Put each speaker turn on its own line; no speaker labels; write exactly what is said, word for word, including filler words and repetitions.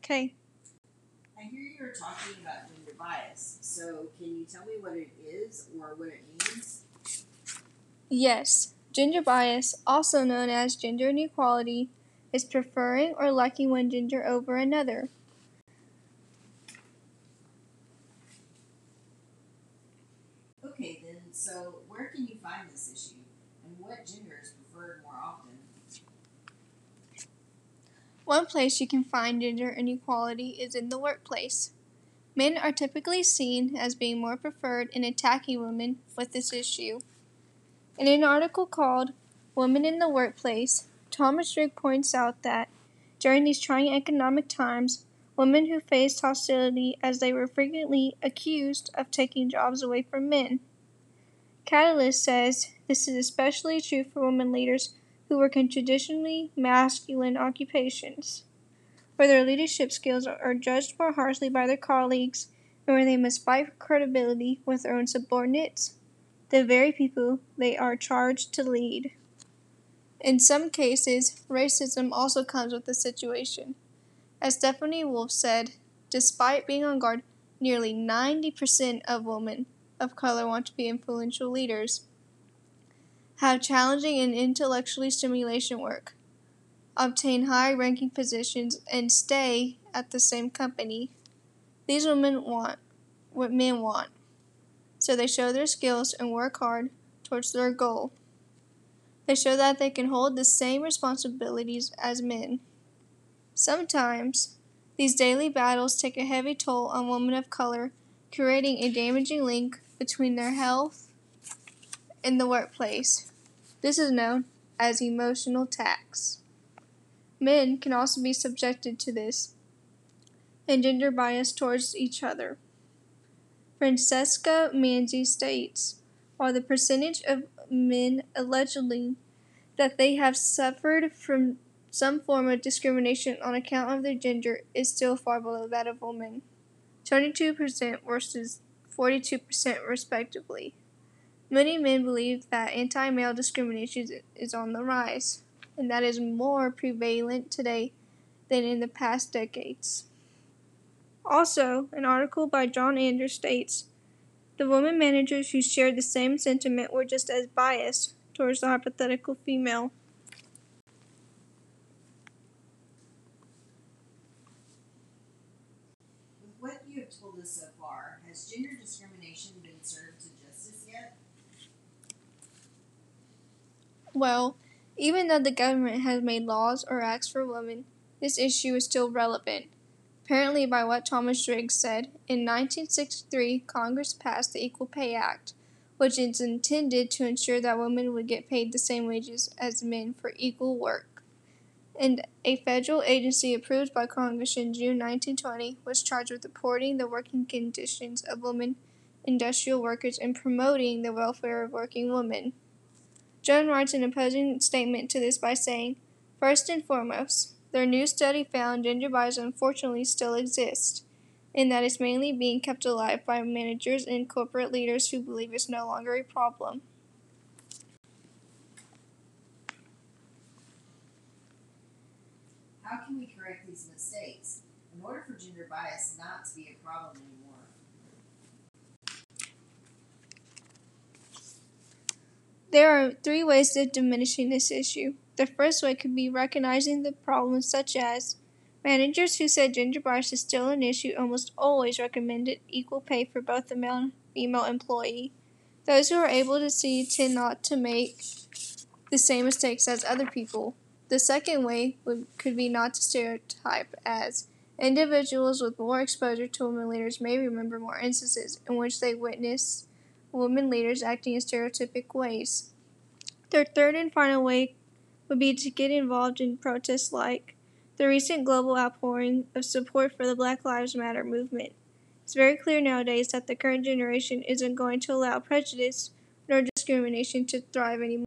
Okay.
I hear you're talking about gender bias, so can you tell me what it is or what it means?
Yes. Gender bias, also known as gender inequality, is preferring or liking one gender over another.
Okay, then, so where can you find this issue, and what gender is preferred more often?
One place you can find gender inequality is in the workplace. Men are typically seen as being more preferred in attacking women with this issue. In an article called Women in the Workplace, Thomas Drigg points out that during these trying economic times, women who faced hostility as they were frequently accused of taking jobs away from men. Catalyst says this is especially true for women leaders who work in traditionally masculine occupations, where their leadership skills are judged more harshly by their colleagues and where they must fight for credibility with their own subordinates, the very people they are charged to lead. In some cases, racism also comes with the situation. As Stephanie Wolf said, despite being on guard, nearly ninety percent of women of color want to be influential leaders, have challenging and intellectually stimulation work, obtain high-ranking positions, and stay at the same company. These women want what men want, so they show their skills and work hard towards their goal. They show that they can hold the same responsibilities as men. Sometimes, these daily battles take a heavy toll on women of color, creating a damaging link between their health and the workplace. This is known as emotional tax. Men can also be subjected to this and gender bias towards each other. Francesca Manzi states, while the percentage of men allegedly that they have suffered from some form of discrimination on account of their gender is still far below that of women, twenty-two percent versus forty-two percent respectively. Many men believe that anti-male discrimination is on the rise, and that is more prevalent today than in the past decades. Also, an article by John Anders states, the women managers who shared the same sentiment were just as biased towards the hypothetical female.
With what you have told us so far, has gender discrimination been served to justice yet?
Well, even though the government has made laws or acts for women, this issue is still relevant. Apparently, by what Thomas Drigg said, in nineteen sixty-three, Congress passed the Equal Pay Act, which is intended to ensure that women would get paid the same wages as men for equal work. And a federal agency approved by Congress in June nineteen twenty was charged with reporting the working conditions of women industrial workers and promoting the welfare of working women. Joan writes an opposing statement to this by saying, first and foremost, their new study found gender bias unfortunately still exists, and that it's mainly being kept alive by managers and corporate leaders who believe it's no longer a problem.
How can we correct these mistakes in order for gender bias not to be a problem anymore?
There are three ways of diminishing this issue. The first way could be recognizing the problems such as managers who said gender bias is still an issue almost always recommended equal pay for both the male and female employee. Those who are able to see tend not to make the same mistakes as other people. The second way would, could be not to stereotype, as individuals with more exposure to women leaders may remember more instances in which they witness women leaders acting in stereotypic ways. Their third and final way would be to get involved in protests like the recent global outpouring of support for the Black Lives Matter movement. It's very clear nowadays that the current generation isn't going to allow prejudice nor discrimination to thrive anymore.